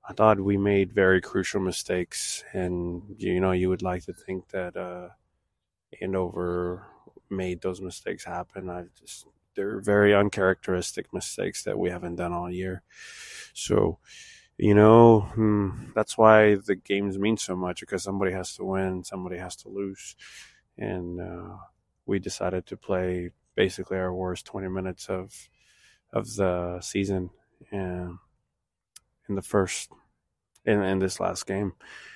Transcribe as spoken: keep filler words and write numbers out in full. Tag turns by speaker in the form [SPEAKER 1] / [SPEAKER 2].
[SPEAKER 1] I thought we made very crucial mistakes, and you know you would like to think that uh, Andover made those mistakes happen. I just they're very uncharacteristic mistakes that we haven't done all year. So you know hmm, that's why the games mean so much because somebody has to win, somebody has to lose, and uh, we decided to play basically our worst twenty minutes of of the season, and in the first in, in this last game.